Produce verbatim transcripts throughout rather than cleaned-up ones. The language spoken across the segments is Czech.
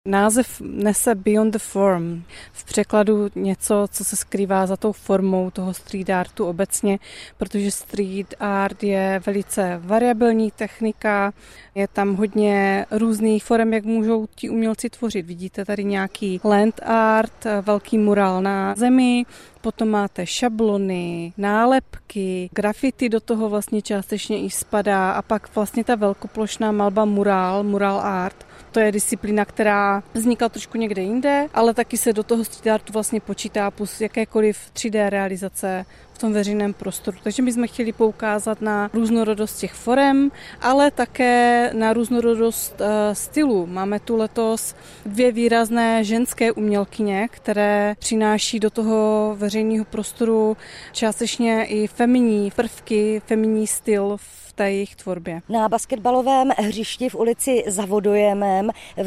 Název nese Beyond the Form. V překladu něco, co se skrývá za tou formou toho street artu obecně, protože street art je velice variabilní technika, je tam hodně různých forem, jak můžou ti umělci tvořit. Vidíte tady nějaký land art, velký murál na zemi, potom máte šablony, nálepky, graffiti do toho vlastně částečně i spadá a pak vlastně ta velkoplošná malba murál, mural art. To je disciplína, která vznikla trošku někde jinde, ale taky se do toho street artu vlastně počítá plus jakékoliv tři dé realizace v tom veřejném prostoru. Takže my jsme chtěli poukázat na různorodost těch forem, ale také na různorodost uh, stylů. Máme tu letos dvě výrazné ženské umělkyně, které přináší do toho veřejného prostoru částečně i feminní prvky, feminní styl v té jejich tvorbě. Na basketbalovém hřišti v ulici Za Vodojemem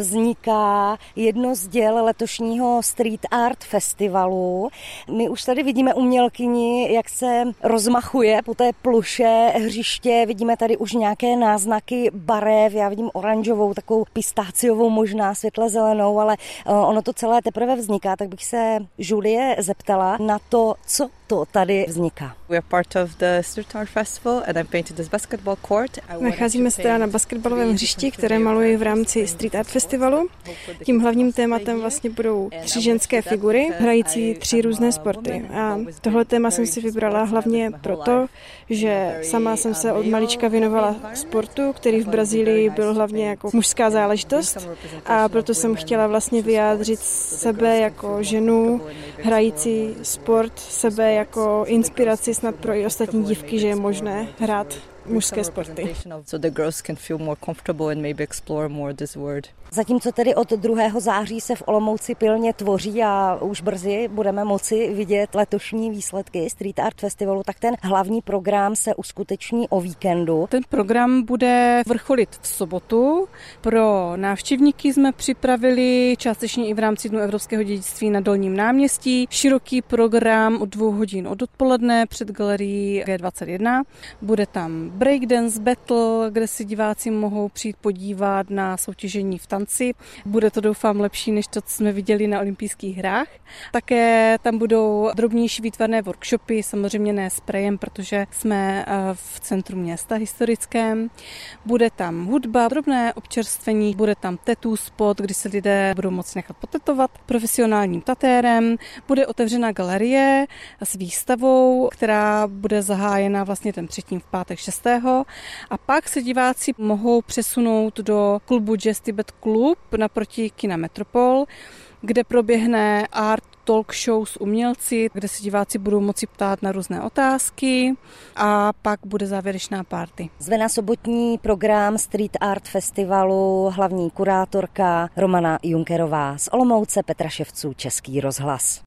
vzniká jedno z děl letošního Street Art Festivalu. My už tady vidíme umělkyni, jak se rozmachuje po té ploše hřiště. Vidíme tady už nějaké náznaky barev. Já vidím oranžovou, takovou pistáciovou, možná světle zelenou, ale ono to celé teprve vzniká. Tak bych se Julie zeptala na to, co to tady vzniká. We are part of the Street Art Festival and I painted this basketball court. Nacházíme se teda na basketbalovém hřišti, které maluji v rámci Street Art Festivalu. Tím hlavním tématem vlastně budou tři ženské figury, hrající tři různé sporty. A tohle téma jsem si vybrala hlavně proto, že sama jsem se od malička věnovala sportu, který v Brazílii byl hlavně jako mužská záležitost. A proto jsem chtěla vlastně vyjádřit sebe jako ženu, hrající sport, sebe jako inspiraci snad pro i ostatní dívky, že je možné hrát mužské sporty. So the girls can feel more comfortable and maybe explore more this world. Zatímco tedy od druhého září se v Olomouci pilně tvoří a už brzy budeme moci vidět letošní výsledky Street Art Festivalu, tak ten hlavní program se uskuteční o víkendu. Ten program bude vrcholit v sobotu. Pro návštěvníky jsme připravili částečně i v rámci Dnu evropského dědictví na Dolním náměstí široký program od dvou hodin od odpoledne před galerií G dvacet jedna. Bude tam breakdance battle, kde si diváci mohou přijít podívat na soutěžení v tanci. Bude to, doufám, lepší, než to, co jsme viděli na olympijských hrách. Také tam budou drobnější výtvarné workshopy, samozřejmě ne sprejem, protože jsme v centru města historickém. Bude tam hudba, drobné občerstvení, bude tam tattoo spot, kdy se lidé budou moci nechat potetovat profesionálním tatérem. Bude otevřená galerie s výstavou, která bude zahájena vlastně ten třetím v pátek šestého A pak se diváci mohou přesunout do klubu Jazz Tibet Club naproti kina Metropol, kde proběhne art talk show s umělci, kde se diváci budou moci ptát na různé otázky a pak bude závěrečná party. Zve na sobotní program Street Art Festivalu hlavní kurátorka Romana Junkerová z Olomouce, Petra Ševců, Český rozhlas.